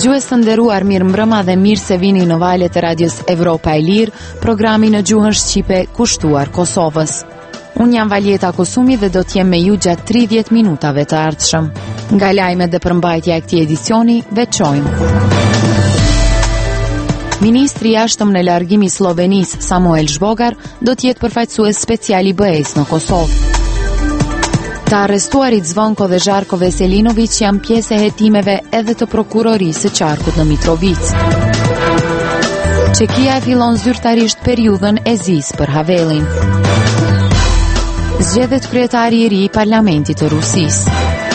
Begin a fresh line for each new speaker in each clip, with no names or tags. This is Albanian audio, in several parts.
Dëgjues të nderuar, mirë mbrëma dhe mirë se vini në valët e radios Evropa e Lirë, programi në gjuhën shqipe kushtuar Kosovës. Unë jam Valjeta Kosumi dhe do t'jem me ju gjatë 30 minutave të ardhshëm. Nga lajmet dhe përmbajtja e këtij edicioni, veçojmë. Ministri i jashtëm në largim i Slovenisë, Samuel Zhbogar, do t'jetë përfaqësues special i BE-s në Kosovë. Të arrestuarit Zvonko dhe Žarko Veselinović janë pjesë e hetimeve edhe të prokurorisë së qarkut në Mitrovic. Çekia e fillon zyrtarisht periudhën e zis për Havelin. Zgjedhet kryetari i ri i Parlamentit të Rusisë.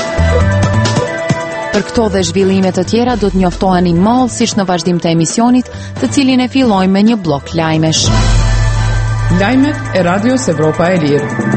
Për këto dhe zhvillime të tjera do të njoftoheni mallësisht në vazhdim të emisionit, të cilin e fillojmë me një blok lajmesh.
Lajmet e radios Evropa e Lirë.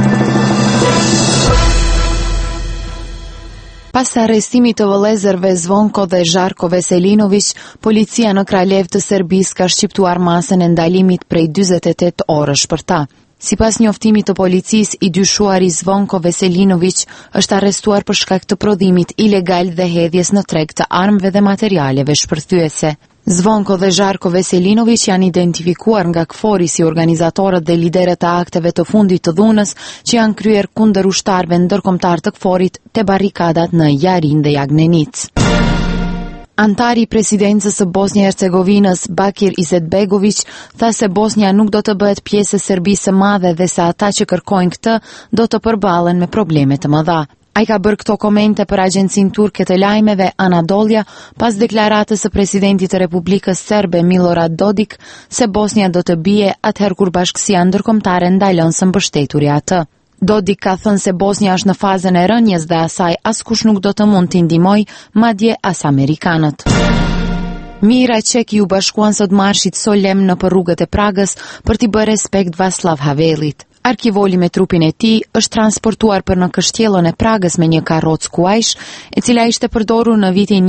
Pas arrestimit të vëllezërve Zvonko dhe Žarko Veselinović, policia në Kralev të Serbisë ka shqiptuar masën e ndalimit prej 48 orësh për ta. Sipas njoftimit të policisë, i dyshuari Zvonko Veselinović është arrestuar për shkak të prodhimit ilegal dhe hedhjes në treg të armëve dhe materialeve shpërthyese. Zvonko dhe Žarko Veselinović janë identifikuar nga KFOR-i si organizatorët dhe liderët e akteve të fundit të dhunës që janë kryer kundër ushtarëve ndërkombëtar të KFOR-it te barrikadat në Jarin dhe Jagnenic. Antari i presidencës së Bosnjë-Hercegovinës, Bakir Izetbegović, tha se Bosnja nuk do të bëhet pjesë e Serbisë së Madhe dhe se ata që kërkojnë këtë do të përballen me probleme të mëdha. Ai ka bërë këto komente për agjencinë turke të lajmeve Anadolja pas deklaratës së presidentit të Republikës Serbe Milorad Dodik se Bosnia do të bie atëherë kur bashkësia ndërkombëtare ndalon së mbështeturi atë. Dodik ka thënë se Bosnia është në fazën e rënjes dhe asaj askush nuk do të mund t'i ndihmojë, madje as amerikanët. Mira Qeki u bashkuan sot marshit solem në rrugët e Pragës për t'i bërë respekt Václav Havelit. Arkivoli me trupin e tij është transportuar për në kështjellën e Pragës me një karrocë kuajsh, e cila ishte përdorur në vitin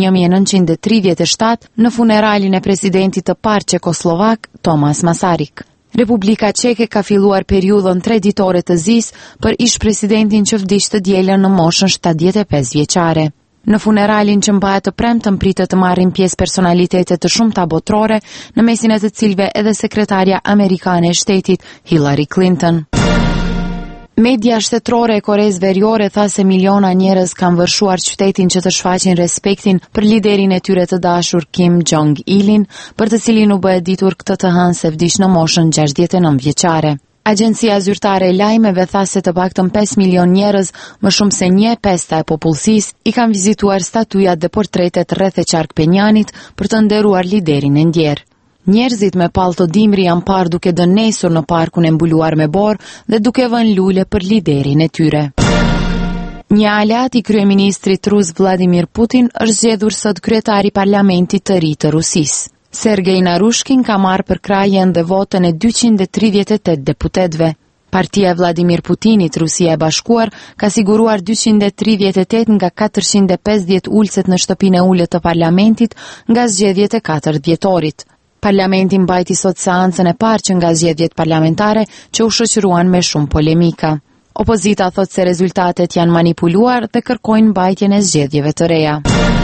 1937 në funeralin e presidentit të parë çekoslovak Tomas Masaryk. Republika Çeke ka filluar periudhën 3 ditore të zis për ish presidentin që vdiq të dielën në moshën 75 vjeçare. Në funeralin që mbahet të premtën pritet të marrin pjesë personalitete të shumta botërore, në mesin e të cilëve edhe sekretarja amerikane e shtetit Hillary Clinton. Media shtetërore e Koreas Veriore tha se miliona njerëz kanë vërshuar qytetin që të shfaqin respektin për liderin e tyre të dashur Kim Jong-ilin, për të cilin u bë e ditur këtë të hënë se vdiq në moshën 69 vjeçare. Agjencia zyrtare e lajmeve tha se të paktën 5 milion njerëz, më shumë se 1/5 e popullsisë, i kanë vizituar statujat dhe portretet rreth e Qarkpenjanit për të nderuar liderin e ndjerë. Njerëzit me pallto dimri janë parë duke dënesur në parkun e mbuluar me borë dhe duke vënë lule për liderin e tyre. Një aleat i kryeministrit rus Vladimir Putin është zgjedhur sot kryetari i parlamentit të ri të Rusisë. Sergej Narushkin ka marrë për krajen dhe votën e 238 deputetëve. Partia e Vladimir Putinit, Rusia e Bashkuar, ka siguruar 238 nga 450 ulëset në shtëpinë e ulët të parlamentit nga zgjedhjet e 4 dhjetorit. Parlamenti mbajti sot seancën e parë që nga zgjedhjet parlamentare që u shoqëruan me shumë polemika. Opozita thot se rezultatet janë manipuluar dhe kërkojnë mbajtjen e zgjedhjeve të reja.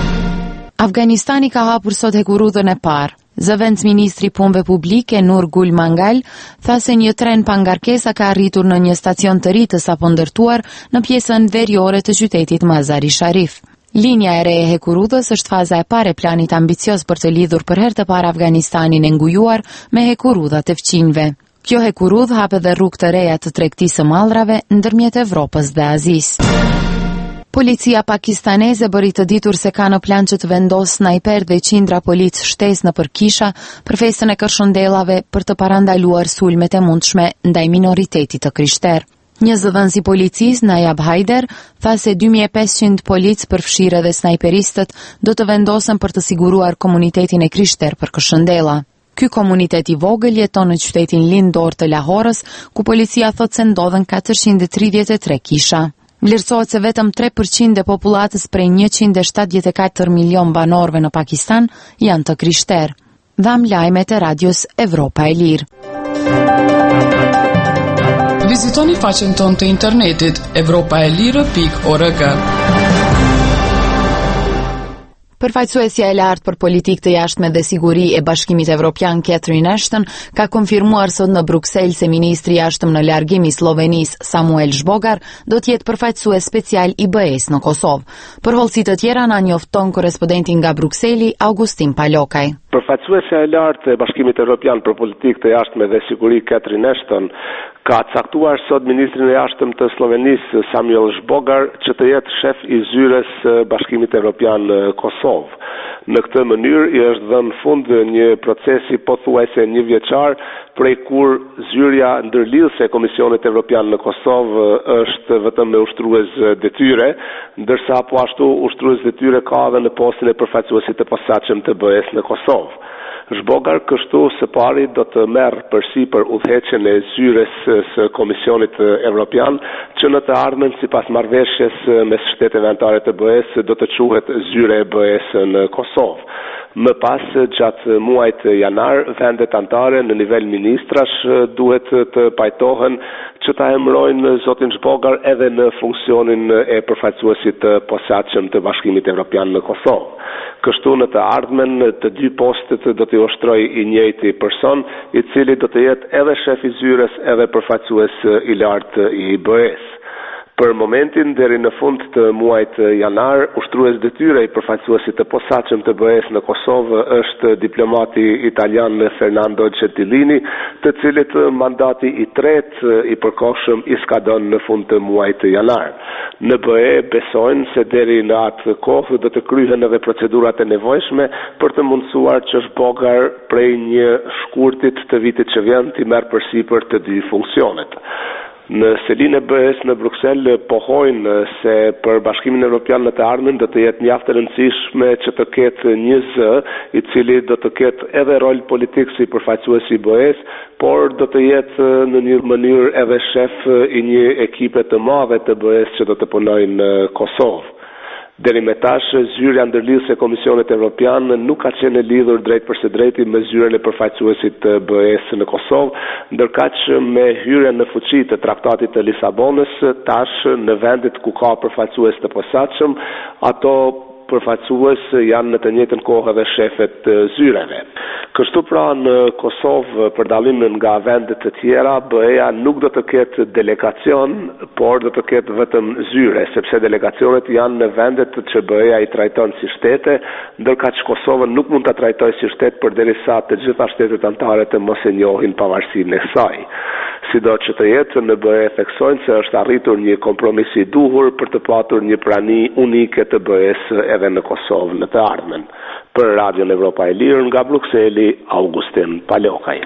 Afganistani ka hapur sot hekurudhën e parë. Zëvendës ministri i punëve publike Nur Gul Mangal tha se një tren pa ngarkesa ka arritur në një stacion të ri të sapo ndërtuar në pjesën veriore të qytetit Mazar-i Sharif. Linja e re e hekurudhës është faza e parë e planit ambicioz për të lidhur për herë të parë Afganistanin e ngujuar me hekurudhat e fqinjve. Kjo hekurudhë hap edhe rrugë të reja të tregtisë së mallrave ndërmjet Evropës dhe Azisë. Policia pakistaneze bëri të ditur se ka në plan që të vendos snajper dhe qindra policë shtesë në përkisha për festën e Kërshëndellave për të parandaluar sulmet e mundshme ndaj minoritetit të krishterë. Një zëdhënës i policisë, Najab Haider, tha se 2500 policë përfshirë dhe snajperistët do të vendosen për të siguruar komunitetin e krishterë për Kërshëndella. Ky komunitet i vogël jeton në qytetin lindor të Lahorës, ku policia thot se ndodhen 433 kisha. Vlerësohet se vetëm 3% e popullatës prej 174 milion banorëve në Pakistan janë të krishterë. Dham lajmet e radios Evropa e Lirë.
Vizitoni faqen tonë të internetit evropaelire.org.
Përfaqësuesja e lartë për politikë të jashtme dhe siguri e Bashkimit Evropian Catherine Ashton ka konfirmuar sot në Bruksel se ministri i jashtëm në largim i Slovenisë Samuel Zbogar do të jetë përfaqësues special i BE-s në Kosovë. Për hollësi të tjera na njofton korrespondenti nga Brukseli Augustin Palokaj.
Përfaqësuesja e lartë e Bashkimit Evropian për politikë të jashtme dhe siguri Catherine Ashton ka caktuar sot ministrin e jashtëm të Slovenisë Samuel Zbogar që të jetë shef i zyres Bashkimit Evropian Kosovë. Në këtë mënyrë i është dhënë fund një procesi pothuajse një vjeçar prej kur zyrja ndërlidhëse e Komisionit Evropian në Kosovë është vetëm me ushtrues detyre, ndërsa po ashtu ushtrues detyre ka edhe në postin e përfaqësuesit të posaçëm të BE-s në Kosovë. Zbogar kështu së pari do të merr përsipër udhëheqjen e zyres së Komisionit Evropian, që në të ardhmen sipas marrëveshjes mes shteteve anëtare të BE-s do të quhet zyre e BE-s në Kosovë. Më pas, gjatë muajt janar, vendet anëtare në nivel ministrash duhet të pajtohen që ta emërojnë zotin Zbogar edhe në funksionin e përfaqësuesit të posaçëm të Bashkimit Evropian në Kosovë. Kështu në të ardhmen të dy postet do t'i ushtrojë i njëjti person, i cili do të jetë edhe shef i zyres edhe përfaqësues i lartë i BE-s. Për momentin, deri në fund të muajit janar, ushtrues detyre i përfaqësuesit të posaçëm të BE-s në Kosovë është diplomati italian Fernando Gentilini, të cilit mandati i tretë i përkohshëm i skadon në fund të muajit janar. Në BE besojnë se deri në atë kohë do të kryhen edhe procedurat e nevojshme për të mundësuar që Zbogar prej një shkurtit të vitit që vjen t'i merr përsipër të dy funksionet. Në selinë e BE-s në Bruksel pohojnë se për Bashkimin Evropian në të ardhmen do të jetë mjaft e rëndësishme që të ketë një zë i cili do të ketë edhe rol politik si përfaqësues i BE-s, por do të jetë në një mënyrë edhe shef i një ekipe të madhe të BE-s që do të punojnë në Kosovë. Deri me tash, zyrja ndërlidhëse e Komisionit Evropian nuk ka qenë lidhur drejt për së drejti me zyrën e përfaqësuesit të BE-s në Kosovë, ndërkaq me hyrjen në fuqi të Traktatit të Lisabonës, tash në vendet ku ka përfaqësues të posaçëm, ato përfaqësues janë në të njëjtën kohë edhe shefet të zyreve. Kështu pra në Kosovë, për dallim nga vendet të tjera, BE-ja nuk do të ketë delegacion, por do të ketë vetëm zyre, sepse delegacionet janë në vendet që BE-ja i trajton si shtete, ndërkaq Kosova nuk mund ta trajtojë si shtet përderisa të gjitha shtetet anëtare të mos e njohin pavarësinë e saj. Sido që të jetë, në BE theksojnë se është arritur një kompromis i duhur për të patur një prani unike të BE-s edhe në Kosovë në të ardhmen. Për Radion Evropa e Lirë nga Brukseli, Augustin Palokaj.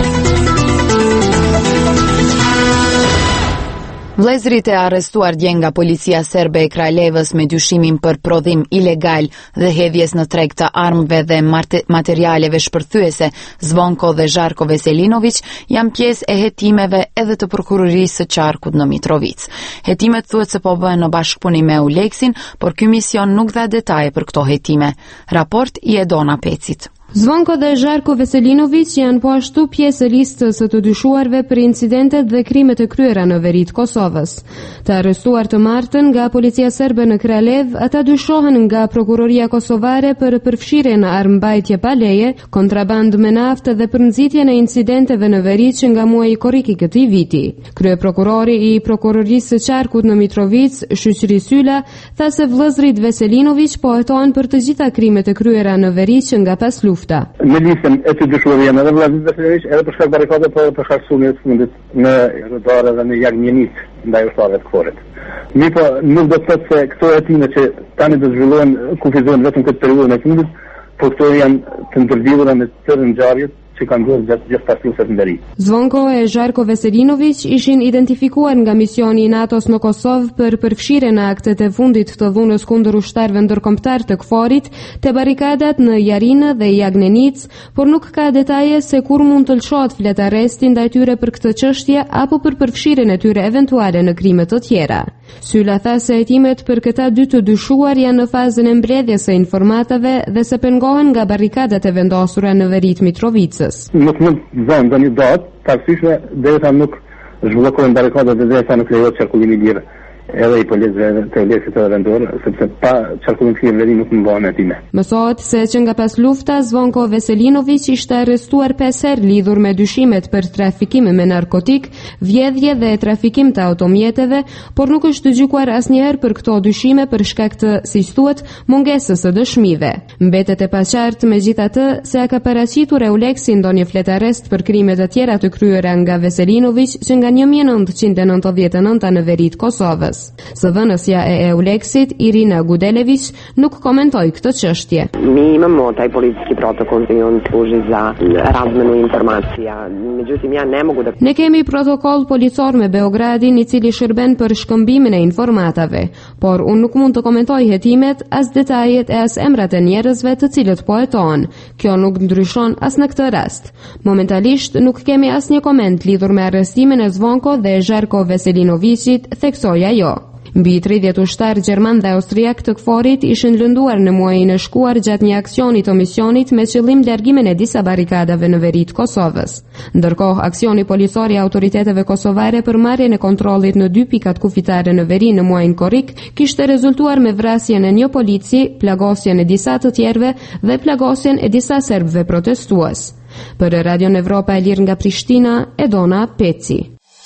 Vëllezërit e arrestuar dje nga policia serbe e Kralevës me dyshimin për prodhim ilegal dhe hedhjes në treg të armëve dhe materialeve shpërthyese Zvonko dhe Žarko Veselinović janë pjesë e hetimeve edhe të prokurorisë së qarkut në Mitrovic. Hetimet thuhet se po bëhen në bashkëpunim me EULEX-in, por ky mision nuk dha detaje për këto hetime. Raport i Edona Pecit.
Zvonko dhe Žarko Veselinović janë po ashtu pjesë e listës së të dyshuarve për incidentet dhe krimet e kryera në veri të Kosovës. Të arrestuar të martën nga policia serbe në Kralev, ata dyshohen nga prokuroria kosovare për përfshirje në armbajtje pa leje, kontrabandë me naftë dhe për nxitjen e incidenteve në veri që nga muaji korrik i këtij viti. Kryeprokurori i prokurorisë së qarkut në Mitrovic, Shoqëri Syla, tha se vëllezërit Veselinović po hetohen për të gjitha krimet e kryera në veri që nga pas luftës.
Në listën e të dyshuarve janë edhe vëllezërit Veselinović, edhe për shkak barrikadave për harësumin e fundit në Rrodare dhe në Jagnjenic ndaj ushtarëve të KFOR-it. Po nuk do të thotë se këto hetime që tani do zhvillohen kufizohen vetëm këtë periudhë e fundit, por këto janë të ndërlidhura me tërë ngjarjet që kanë ndodhur gjatë gjithë paslusës në veri.
Zvonko e Žarko Veselinović ishin identifikuar nga misioni i NATO-s në Kosovë për përfshirjen në aktet e fundit të dhunës kundër ushtarëve ndërkombëtar të KFOR-it te barrikadat në Jarinë dhe Jagnjenic, por nuk ka detaje se kur mund të lëshohet flet arresti ndaj tyre për këtë çështje apo për përfshirjen e tyre eventuale në krime të tjera. Syla tha se hetimet për këta dy të dyshuar janë në fazën e mbledhjes së informatave dhe se pengohen nga barrikadat e vendosura në veri të Mitrovicës.
Nuk mund të zënë ndonjë datë të arsyeshme derisa nuk zhvillohen barrikadat dhe derisa nuk lejohet qarkullimi i lirë edhe i policëve të Oleksit edhe vendor, sepse pa qarkullim të veri nuk më bëhen atime.
Mësohet se që nga pas lufta, Zvonko Veselinović ishte arrestuar 5 herë lidhur me dyshimet për trafikim me narkotik, vjedhje dhe trafikim të automjeteve, por nuk është gjykuar asnjëherë për këto dyshime për shkak të, siç thuhet, mungesës së dëshmive. Mbetet e paqartë megjithatë se ka paraqitur Oleksi ndonjë flet arrest për krime të tjera të kryera nga Veselinović që nga 1999 në veri të Kosovës. Zëvendësja e Euleksit, Irina Gudelević, nuk komentoi këtë çështje.
Mi imamo taj policijski protokol i on služi za razmenu informacija. Međutim, ja ne mogu da...
Ne kemi protokoll policor me Beogradin i cili shërben për shkëmbimin e informatave, por unë nuk mund të komentoj hetimet, as detajet e as emrat e njerëzve të cilët po hetohen. Kjo nuk ndryshon as në këtë rast. Momentalisht nuk kemi asnjë koment lidhur me arrestimin e Zvonko dhe Žarko Veselinovićit, theksoi ajo. Mbi 30 ushtar gjerman dhe austriak të KFOR-it ishin lënduar në muajin e shkuar gjatë një aksioni të misionit me qëllim largimin e disa barikadave në veri të Kosovës. Ndërkohë, aksioni policor i autoriteteve kosovare për marrjen e kontrollit në 2 pikat kufitare në veri në muajin korrik kishte rezultuar me vrasjen e një polici, plagosjen e disa të tjerëve dhe plagosjen e disa serbëve protestues. Për Radio Evropa e Lirë nga Prishtina, Edona Peci.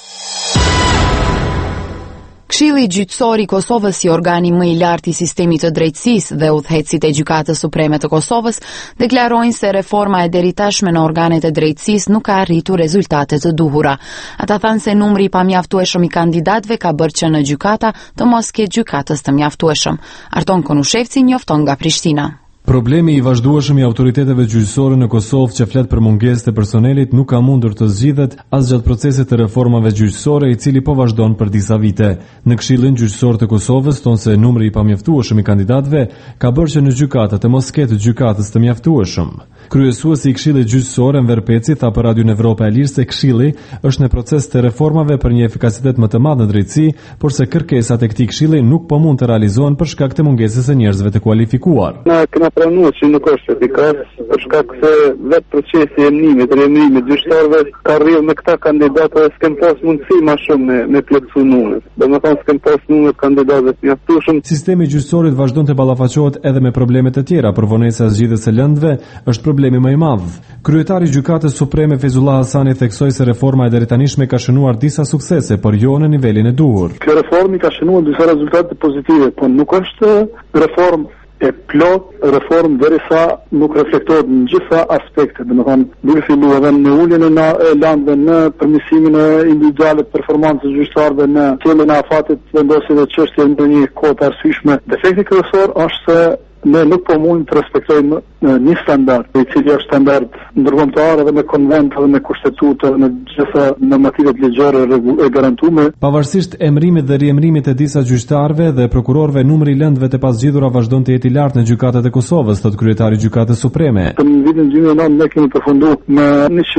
Këshilli gjyqësor i Kosovës, si organi më i lartë i sistemit të drejtësisë dhe udhëheqësit e Gjykatës Supreme të Kosovës, deklarojnë se reforma e deritashme në organet e drejtësisë nuk ka arritur rezultate të duhura. Ata thanë se numri i pamjaftueshëm i kandidatëve ka bërë që në gjykata të mos ketë gjykatës të mjaftueshëm. Arton Konushevci njofton nga Prishtina.
Problemi i vazhdueshëm i autoriteteve gjyqësore në Kosovë që flet për mungesë të personelit nuk ka mundur të zgjidhet as gjatë procesit të reformave gjyqësore i cili po vazhdon për disa vite. Në Këshillin Gjyqësor të Kosovës thonë se numri i pamjaftueshëm i kandidatëve ka bërë që në gjykata të mos ketë gjykatës të mjaftueshëm. Kryesuesi i Këshillit Gjyqësor Enver Peci tha për Radio Evropa e Lirë se Këshilli është në proces të reformave për një efikasitet më të madh në drejtësi, por se kërkesat e këtij këshilli nuk po mund të realizohen për shkak të mungesës së njerëzve të kualifikuar.
Pranuar që nuk është efikas për shkak se vetë procesi i emërimit gjyqtarëve ka rrjedhur me këta kandidatë dhe s'kem pas mundësi më shumë me plotësu numrin. Domethënë s'kem pas numër kandidatëve të mjaftueshëm.
Sistemi gjyqësorit vazhdon të ballafaqohet edhe me probleme të tjera, por vonesa e zgjidhjes së lëndëve është problemi më i madh. Kryetari i Gjykatës Supreme Fezullah Hasani theksoi se reforma e deritanishme ka shënuar disa suksese, por jo në nivelin e duhur.
Kjo reformë ka shënuar disa rezultate pozitive, por nuk është reformë e plot reform derisa nuk reflektohet në gjitha aspektet, domethënë duke filluar edhe në uljen e landëve, në përmirësimin e individuale të performancës gjyqtarëve, në qëllën e afatit vendosjeve të çështje në një kohë të arsyeshme. Defekti kryesor është se ne nuk po mund të respektojmë një standard, i cili është standard ndërkombëtar edhe me konvent edhe me kushtetutë edhe me gjitha normativat ligjore e garantuara.
Pavarësisht emërimit dhe riemërimit të disa gjyqtarëve dhe prokurorëve, numri i lëndëve të pasgjidhura vazhdon të jetë i lartë në gjykatat e Kosovës, thot kryetari i Gjykatës Supreme.
Në vitin 2009 ne kemi përfunduar me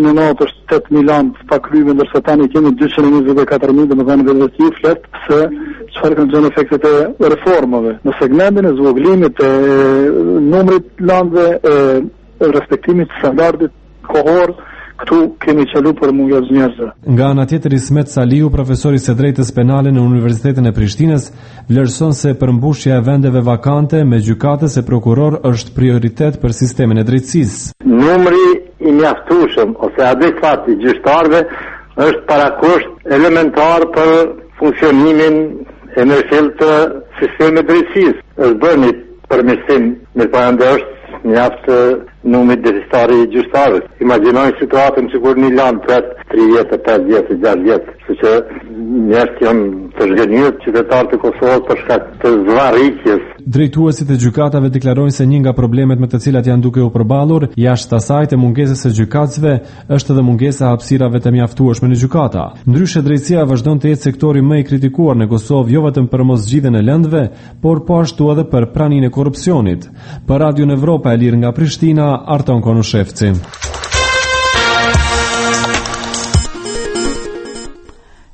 198.000 lëndë pa kryer, ndërsa tani kemi 224.000, domethënë vetë flet se çfarë kanë qenë efektet e reformave. Në segmentin e zvogëlimit të numrit lëndëve, respektimit të standardit kohor, këtu kemi qenë për mungesë njerëzve.
Nga ana tjetër, Ismet Saliu, profesori së drejtës penale në Universitetin e Prishtinës, vlerëson se përmbushja e vendeve vakante me gjykatës e prokuror është prioritet për sistemin e drejtësisë.
Numri i mjaftueshëm ose adekuat i gjyqtarëve është parakusht elementar për funksionimin e mirëfillt të sistemit të drejtësisë. Është bërë një përmirësim, megjithatë është mjaft numri deficitari i gjyqtarëve. Imagjinoj situatën sikur një land pret 3 vjet, 5 vjet, 6 vjet, sepse njerëzit janë të zgjenuar qytetarë të Kosovës për shkak të zvarritjes.
Drejtuesit e gjykatave deklarojnë se një nga problemet me të cilat janë duke u përballur jashtë asaj të mungesës së gjykatësve është edhe mungesa e hapësirave të mjaftueshme në gjykata. Ndryshe, drejtësia vazhdon të jetë sektori më i kritikuar në Kosovë, jo vetëm për moszgjidhjen e lëndëve, por po ashtu edhe për praninë e korrupsionit. Për Radio Evropa e Lirë nga Prishtina, Arton Konushevci.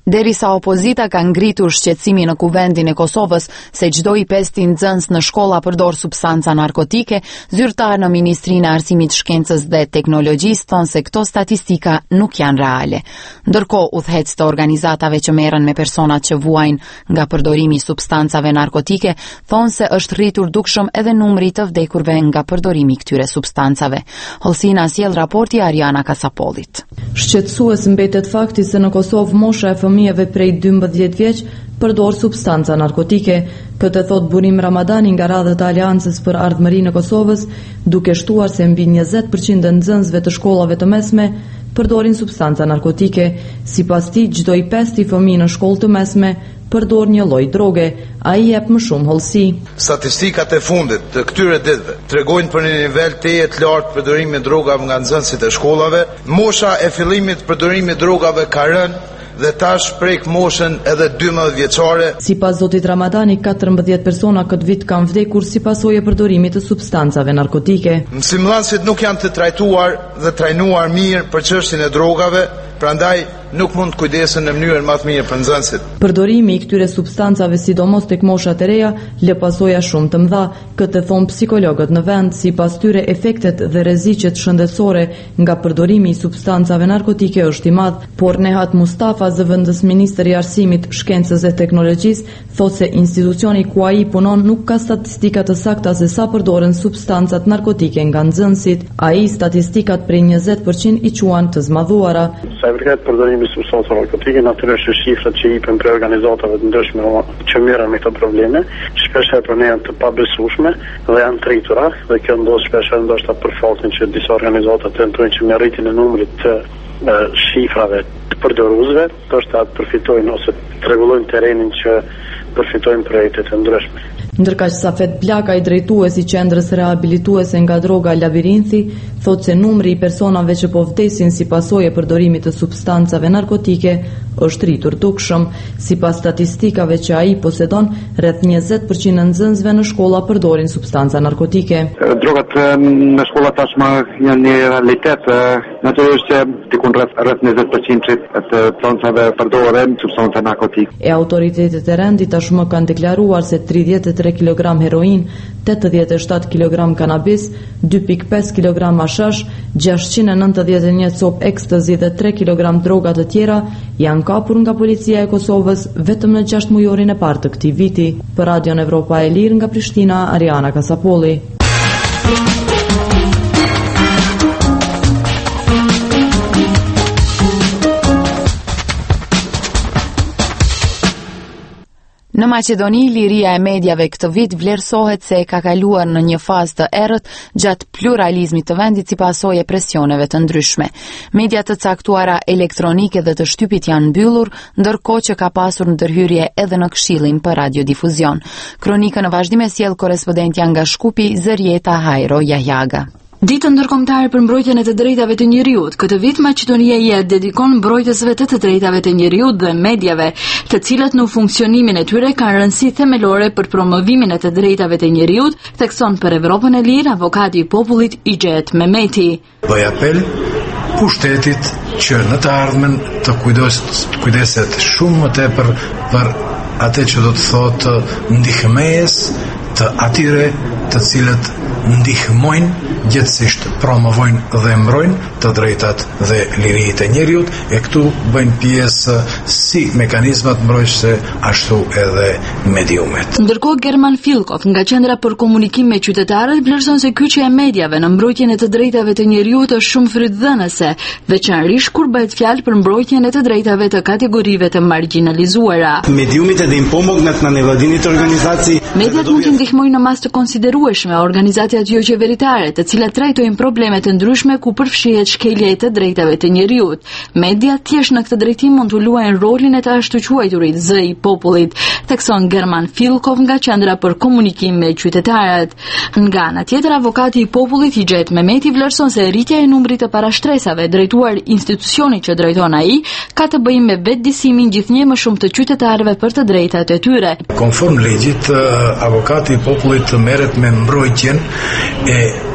Derisa opozita ka ngritur shqetësimin në Kuvendin e Kosovës se çdo i 5 nxënës në shkolla përdor substanca narkotike, zyrtar në Ministrinë e Arsimit, Shkencës dhe Teknologjisë thonë se këto statistika nuk janë reale. Ndërkohë, udhëhec të organizatave që merren me personat që vuajnë nga përdorimi i substancave narkotike thonë se është rritur dukshëm edhe numri të vdekurve nga përdorimi i këtyre substancave. Holsina sjell raporti Ariana Kasapollit.
Shqetësues mbetet fakti se në Kosovë mosha e fëmijëve prej 12 vjeç përdor substanca narkotike. Këtë thot Burim Ramadani nga radhët e Aleancës për Ardhmërinë e Kosovës, duke shtuar se mbi 20% e nxënësve të shkollave të mesme përdorin substanca narkotike. Sipas tij, çdo i 5 fëmijë në shkollë të mesme përdor një lloj droge. Ai jep më shumë hollësi.
Statistikat e fundit të këtyre ditëve tregojnë për një nivel të lartë përdorimi i drogave nga nxënësit e shkollave. Mosha e fillimit përdorimit drogave ka rënë dhe tash prek moshën edhe 12 vjeçare.
Sipas zotit Ramadani, 14 persona këtë vit kanë vdekur si pasojë e përdorimit të substancave narkotike.
Mësimdhënësit nuk janë të trajtuar dhe trajnuar mirë për çështjen e drogave, prandaj nuk mund të kujdesen në mënyrën më të mirë për nxënësit.
Përdorimi i këtyre substancave, sidomos tek moshat e reja, lë pasoja shumë të mëdha. Këtë thon psikologët në vend. Sipas tyre, efektet dhe rreziqet shëndetësore nga përdorimi i substancave narkotike është i madh, por Nehat Mustafa, zëvendës ministri i Arsimit, Shkencës dhe Teknologjisë, thotë se institucioni ku ai punon nuk ka statistika të sakta se sa përdoren substancat narkotike nga nxënësit. Ai statistikat prej 20% i quan të zmadhuara.
Sa i përket përdorimit substanca narkotike, natyrisht shifrat që jepën për organizatave të ndryshme që merren me këto probleme, shpesh për ne janë të pabesueshme dhe janë tritura, dhe kjo ndodh shpesh ndoshta për faktin që disa organizata tentojnë që me rritjen e numrit të shifrave të përdoruesve, ndoshta përfitojnë ose të rregullojnë terrenin që përfitojnë projekte të ndryshme.
Ndërkaq Safet Blaka, i drejtuesi i qendrës rehabilituese nga droga Labirinthi, thotë se numri i personave që po vdesin si pasojë e përdorimit të substancave narkotike është rritur dukshëm. Sipas statistikave që ai posedon, rreth 20% e nxënësve në shkolla përdorin substanca narkotike.
Drogat në shkolla tashmë janë një realitet. Natyrisht që dikun rreth 20% të thonë përdoren substanca narkotike.
E autoritetet e rendit tashmë kanë deklaruar se 33 kg heroin, 87 kg kanabis, 2.5 kg hashash, 691 copë ekstazi dhe 3 kg droga të tjera janë kapur nga policia e Kosovës vetëm në 6 mujorin e parë të këtij viti. Për Radion Evropa e Lirë nga Prishtina, Ariana Kasapolli.
Në Maqedoni, liria e mediave këtë vit vlerësohet se ka kaluar në një fazë të errët gjatë pluralizmit të vendit si pasojë e presioneve të ndryshme. Media të caktuara elektronike dhe të shtypit janë mbyllur, ndërkohë që ka pasur ndërhyrje edhe në Këshillin për radiodifuzion. Kronikën në vazhdim e sjell korrespondentja nga Shkupi, Zërieta Hajro Jahjaga.
Ditën ndërkombëtare për mbrojtjen e të drejtave të njerëzit, këtë vit Maqedonia ia dedikon mbrojtësve të drejtave të njerëzit dhe mediave, të cilët në funksionimin e tyre kanë rëndësi themelore për promovimin e të drejtave të njerëzit, thekson për Evropën e Lirë avokati i popullit Ixhet Mehmeti.
Bëj apel pushtetit që në të ardhmen të kujdeset shumë më tepër për atë që do të thotë ndihmëes të atyre të cilët ndihmojnë gjithsesht promovojnë dhe mbrojnë të drejtat dhe liritë e njerëzit, e këtu bëjnë pjesë si mekanizmat mbrojtëse ashtu edhe mediumet.
Ndërkohë German Filkov nga Qendra për Komunikim me Qytetarët vlerëson se kyçja e mediave në mbrojtjen e të drejtave të njerëzit është shumë frytdhënëse, veçanërisht kur bëhet fjalë për mbrojtjen e të drejtave të kategorive të marginalizuara.
Mediumit edhe im pomognat na nevladinit organizacji.
Mediat mund të ndihmojnë në masë të konsiderueshme organizatat jo qeveritare, të cilat trajtojnë probleme të ndryshme ku përfshihet shkelja e të drejtave të njerëzit. Mediat thjesht në këtë drejtim mund të luajnë rolin e të ashtu quajturit zë i popullit, thekson German Filkov nga Qendra për Komunikim me Qytetarët. Nga ana tjetër, avokati i popullit Ixhet Mehmeti vlerëson se rritja e numrit të parashtresave drejtuar institucionit që drejton ai ka të bëjë me vetëdijsimin gjithnjë më shumë të qytetarëve për të drejtat e tyre.
Konform ligjit, avokati i popullit merret me mbrojtjen e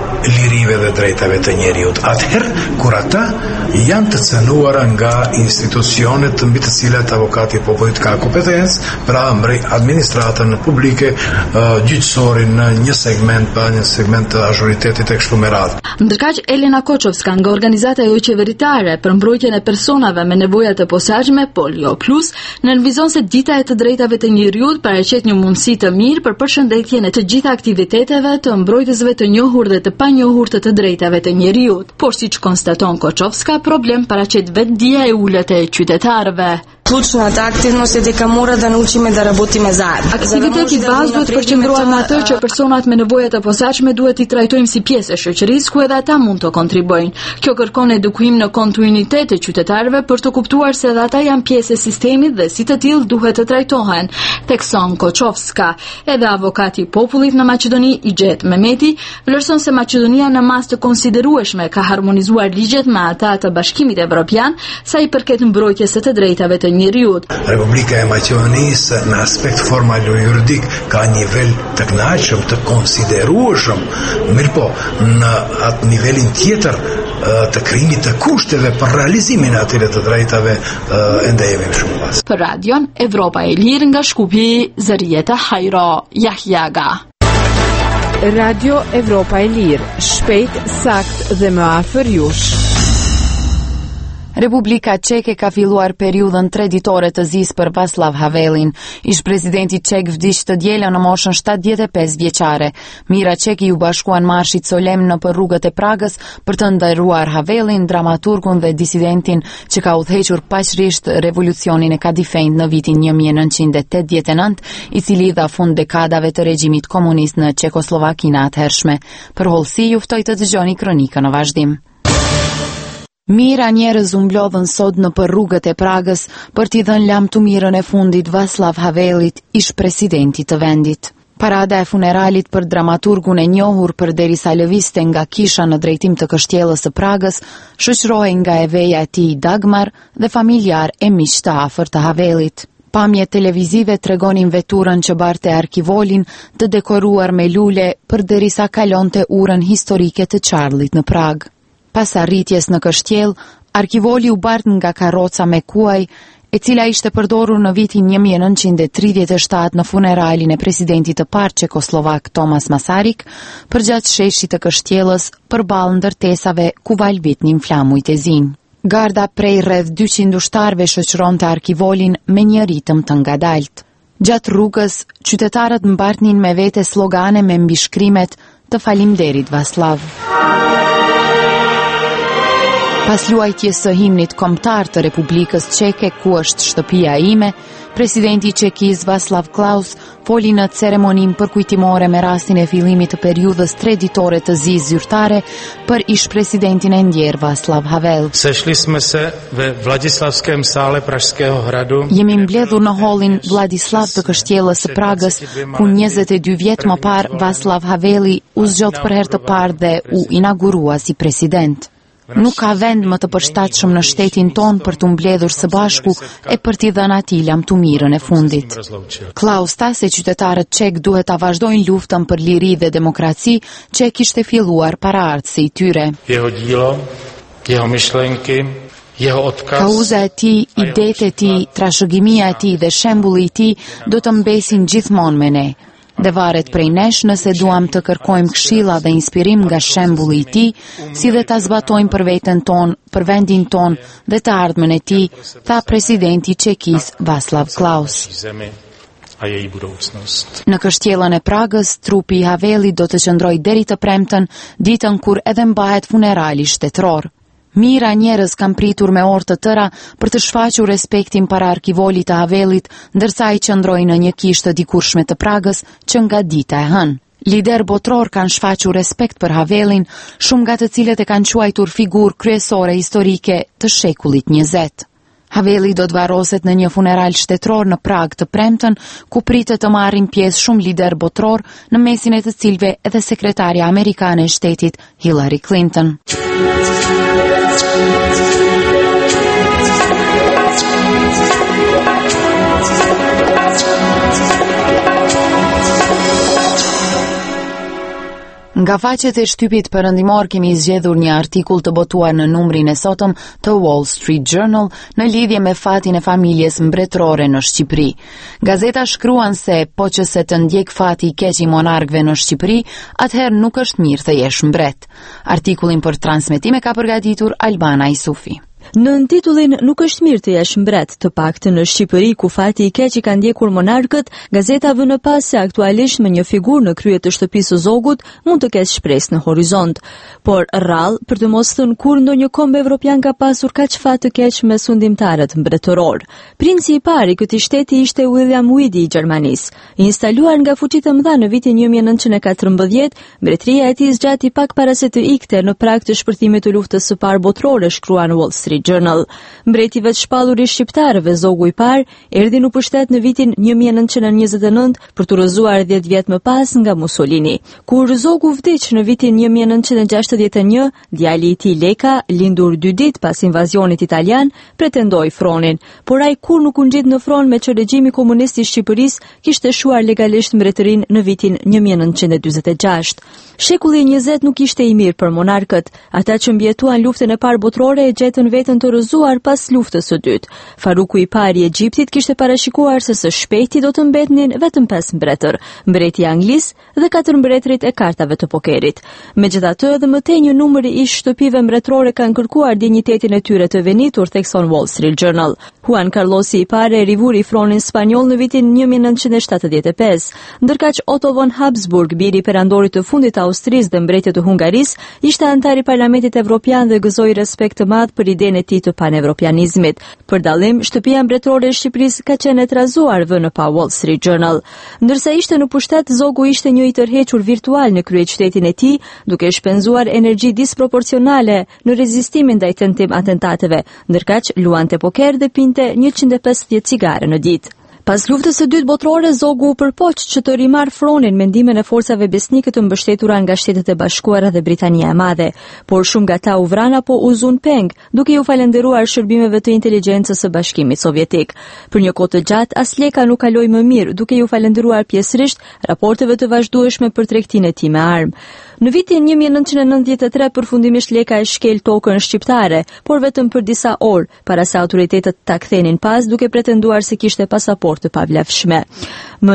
lirive dhe drejtave të njeriut. Atëherë kur ata janë të cënuara nga institucionet mbi të cilat avokati i popullit ka kompetencë, pra mbi administratën publike, gjyqësorin në një segment të azhuritetit e kështu me radhë.
Ndërkaq Elena Koçovska nga organizata jo qeveritare për mbrojtjen e personave me nevoja të posaçme Polio Plus nënvizon se dita e të drejtave të njeriut paraqet një mundësi të mirë për përshëndetjen e të gjitha aktiviteteve të mbrojtësve të njohur dhe të panjohur të drejtave të njeriut. Por siç konstaton Koçovska, problem paraqet vetë dia e ulët e qytetarëve.
Ključната aktivnost je дека mora da naučime da rabotime zajedno.
Aktiviteti bazë duhet përqendrohet në atë që personat me nevoja të posaçme duhet i trajtojmë si pjesë e shoqërisë ku edhe ata mund të kontribuojnë. Kjo kërkon edukim në kontinuitet të qytetarëve për të kuptuar se edhe ata janë pjesë e sistemit dhe si të tillë duhet të trajtohen. Tekson Koçovska, edhe avokati i popullit në Maqedoni Ixhet Mehmeti, vlerëson se Maqedonia në mas të konsiderueshme ka harmonizuar ligjet me ata të Bashkimit Evropian sa i përket mbrojtjes së të drejtave të njeriut.
Republika e Maqedonisë në aspekt formal juridik ka nivel të kënaqshëm, të konsiderueshëm, mirëpo në atë nivelin tjetër të krijimit të kushteve për realizimin e atyre të drejtave ende jemi shumë pas.
Për radion Evropa e Lirë nga Shkupi, Zërieta Hajro, Jahjaga.
Radio Evropa e Lirë, shpejt, sakt dhe më afër jush.
Republika Çeke ka filluar periudhën 3 ditore të zis për Václav Havelin. Ish presidenti Çek vdiq të dielën në moshën 75 vjeçare. Mira Çeki u bashkuan marshit solemn nëpër rrugët e Pragës për të nderuar Havelin, dramaturgun dhe disidentin që ka udhëhequr paqërisht revolucionin e Kadifejt në vitin 1989, i cili dha fund dekadave të regjimit komunist në Çekoslovakinë atëhershme. Për hollësi juftoj të dëgjoni kronikën në vazhdim. Mira njerëz u mblodhën sot nëpër rrugët e Pragës për t'i dhënë lamtumirën e fundit Václav Havelit, ish presidentit të vendit. Parada e funeralit për dramaturgun e njohur përderisa lëviste nga kisha në drejtim të kështjellës së Pragës, shoqërohej nga eveja e tij Dagmar dhe familjar e miq të afërt të Havelit. Pamjet televizive tregonin veturën që barte arkivolin të dekoruar me lule përderisa kalonte urën historike të Charlit në Prag. Pas arritjes në kështjell, arkivoli u bart nga karroca me kuaj, e cila ishte përdorur në vitin 1937 në funeralin e presidentit të parë çekoslovak Tomas Masaryk, përgjatë sheshit të kështjellës përballë ndërtesave ku valbitnin flamujt e zinj. Garda prej rreth 200 ushtarëve shoqëronte arkivolin me një ritëm të ngadalt. Gjatë rrugës, qytetarët mbartnin me vete slogane me mbishkrimet të falimderit Václav. Pas luajtjes së himnit kombëtar të Republikës Çeke, ku është shtëpia ime, presidenti Çekis Václav Klaus foli në ceremoninë përkujtimore me rastin e fillimit të periudhës 3 ditore të zis zyrtare për ish presidentin e ndjer Václav Havel.
Sešli jsme se ve Vladislavském sále Pražského hradu.
Jemi mbledhur në hallin Vladislav të kështjellës së Pragës, ku 22 vjet më parë Václav Haveli u zgjodh për herë të parë dhe u inaugurua si president. Nuk ka vend më të përshtatshëm në shtetin ton për të mbledhur së bashku e për t'i dhënë atij lamtumirën e fundit. Klaus tha se qytetarët çek duhet ta vazhdojnë luftën për liri dhe demokraci që e kishte filluar paraardhësi i tyre.
Jeho dílo, jeho myšlenky, jeho odkaz.
Kauza e tij, idetë e tij, trashëgimia e tij dhe shembulli i tij do të mbesin gjithmonë me ne. Dhe varet prej nesh nëse duam të kërkojmë këshilla dhe inspirim nga shembulli i tij, si dhe ta zbatojmë për veten tonë, për vendin tonë dhe të ardhmen e tij, tha presidenti Çekis Václav Klaus. Në kështjellën e Pragës, trupi i Havelit do të qëndrojë deri të premten, ditën kur edhe mbahet funerali shtetëror. Mira njerëz kanë pritur me orë të tëra për të shfaqur respektin para arkivolit të Havelit, ndërsa ai qëndroi në një kishë të dikurshme të Pragës që nga dita e hënë. Lider botror kanë shfaqur respekt për Havelin, shumë nga të cilët e kanë quajtur figurë kryesore historike të shekullit 20. Haveli do të varroset në një funeral shtetëror në Prag të premten, ku pritet të marrin pjesë shumë lider botror, në mesin e të cilëve edhe sekretarja amerikane e shtetit Hillary Clinton. Nga faqet e shtypit perëndimor kemi zgjedhur një artikull të botuar në numrin e sotëm të Wall Street Journal në lidhje me fatin e familjes mbretërore në Shqipëri. Gazeta shkruan se po që se të ndjek fati i keq i monarkëve në Shqipëri, atëherë nuk është mirë të jesh mbret. Artikullin për transmetim e ka përgatitur Albana Isufi.
Në titullin Nuk është mirë të jesh mbret, të paktën në Shqipëri ku fati i keq i ka ndjekur monarkët, gazeta vë në pas se aktualisht me një figurë në krye të shtëpisë së Zogut mund të ketë shpresë në horizont. Por rrallë, për të mos thënë kur ndonjë komb evropian ka pasur kaq fat të keq me sundimtarët mbretëror. Princi i parë i këtij shteti ishte William Widy i Gjermanisë. Instaluar nga fuqitë e mëdha në vitin 1914, mbretëria e tij zgjati pak para se të ikte në prag të shpërthimit të luftës së parë botërore, shkruan Wall Street Journal. Mbreti vetë shpallur i shqiptarëve, Zogu i parë, erdhi në pushtet në vitin 1929 për të rrëzuar 10 vjet më pas nga Mussolini. Kur Zogu vdiq në vitin 1961, djali i tij Leka, lindur 2 ditë pas invazionit italian, pretendoi fronin, por ai kur nuk u ngjit në fron me që regjimi komunist i Shqipërisë kishte shuar legalisht mbretërinë në vitin 1946. Shekulli 20 nuk ishte i mirë për monarkët. Ata që mbjetuan luftën e parë botërore e gjetën veten të rrëzuar pas luftës së dytë. Faruku i parë i Egjiptit kishte parashikuar se së shpejti do të mbetnin vetëm 5 mbretër, mbreti anglis dhe 4 mbretërit e kartave të pokerit. Megjithatë, edhe më tej një numër i shtëpive mbretërore kanë kërkuar dinjitetin e tyre të venitur, thekson Wall Street Journal. Juan Carlosi i parë rivuri fronin spanjoll në vitin 1975, ndërkaq Otto von Habsburg, biri perandorit të fundit të Austrisë dhe mbretja të Hungarisë, ishte antar i Parlamentit Evropian dhe gëzoi respekt të madh për idenë e tij të panevropianizmit. Për dallim, shtëpia mbretërore e Shqipërisë ka qenë e trazuar, vë në pa Wall Street Journal. Ndërsa ishte në pushtet, Zogu ishte një i tërhequr virtual në kryeqytetin e tij, duke shpenzuar energji disproporcionale në rezistimin ndaj atentateve, ndërkaq luante poker dhe pinte 150 cigare në ditë. Pas luftës së dytë botërore, Zogu u përpoq që të rimarrë fronin me ndihmën e forcave besnike të mbështetura nga Shtetet e Bashkuara dhe Britania e Madhe, por shumë nga ta u vran apo u zun peng, duke ju falenderuar shërbimeve të inteligjencës së Bashkimit Sovjetik. Për një kohë të gjatë, as Leka nuk kaloi më mirë, duke ju falenderuar pjesërisht raporteve të vazhdueshme për tregtinë e tij me armë. Në vitin 1993 përfundimisht Leka e shkel tokën shqiptare, por vetëm për disa orë, para se autoritetet ta kthenin pas, duke pretenduar se kishte pasaport të pavlefshme. Më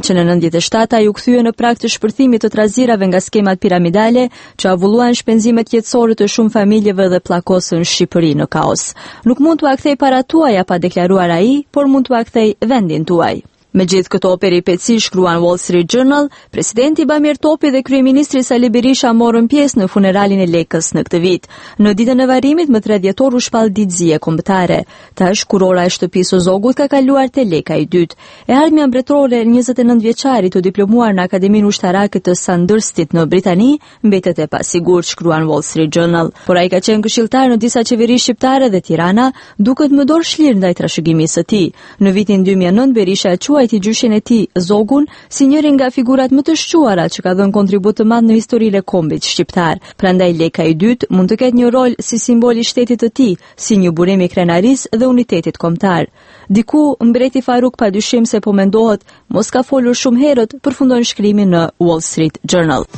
1997 ai u kthye në prag të shpërthimit të trazirave nga skemat piramidale që avulluan shpenzimet jetësore të shumë familjeve dhe pllakosën Shqipëri në kaos. Nuk mund t'ua kthej paratë tuaja pa deklaruar ai, por mund t'ua kthej vendin tuaj. Me gjithë këto peripeci, shkruan Wall Street Journal, presidenti Bamir Topi dhe kryeministri Sali Berisha morën pjesë në funeralin e Lekës në këtë vit. Në ditën e varrimit më 3 dhjetor u shpall ditëzie kombëtare. Tash kurora e shtëpisë së Zogut ka kaluar te Leka i dytë. E ardhmja mbretërore 29 vjeçari të diplomuar në Akademinë Ushtarake të Sandhurstit në Britani mbetet e pasigurt, shkruan Wall Street Journal. Por ai ka qenë këshilltar në disa qeveri shqiptare dhe Tirana duket më dorëshlir ndaj trashëgimisë së tij. Në vitin 2009 Berisha e quajti gjyshin e tij Zogun si njërin nga figurat më të shquara që ka dhënë kontribut të madh në historinë e kombit shqiptar. Prandaj Leka i dytë mund të ketë një rol si simbol i shtetit të tij, si një burim i krenarisë dhe unitetit kombëtar. Diku mbreti Faruk padyshim se po mendohet mos ka folur shumë herët, përfundon shkrimin në Wall Street Journal.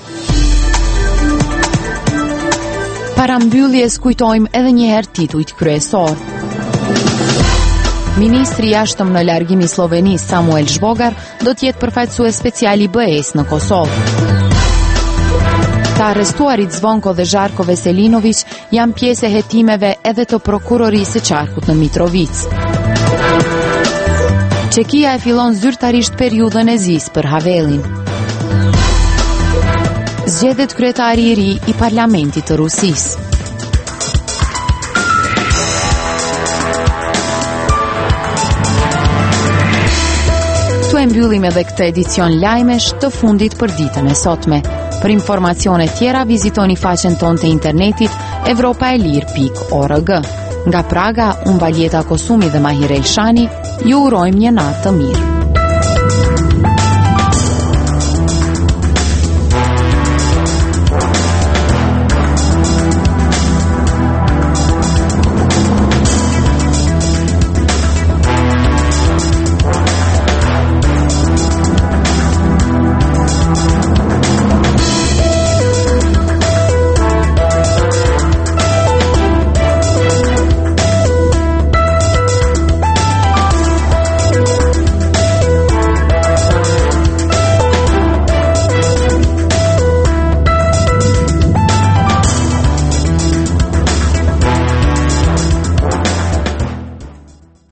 Para mbylljes kujtojmë edhe një herë titujt kryesor. Ministri i jashtëm në largim i Slovenisë Samuel Zhbogar do të jetë përfaqësues special i BE-s në Kosovë. Të arrestuarit Zvonko dhe Zharko Veselinović janë pjesë e hetimeve edhe të prokurorisë së qarkut në Mitrovic. Çekia e fillon zyrtarisht periudhën e zisë për Havelin. Zgjedhet kryetari i ri i Parlamentit të Rusisë. Tu e mbyllim edhe këtë edicion lajmesh të fundit për ditën e sotme. Për informacione tjera vizitoni faqen tonë të internetit europaelir.org. Nga Praga, unë Valjeta Kosumi dhe Mahir Elshani, ju urojmë një natë të mirë.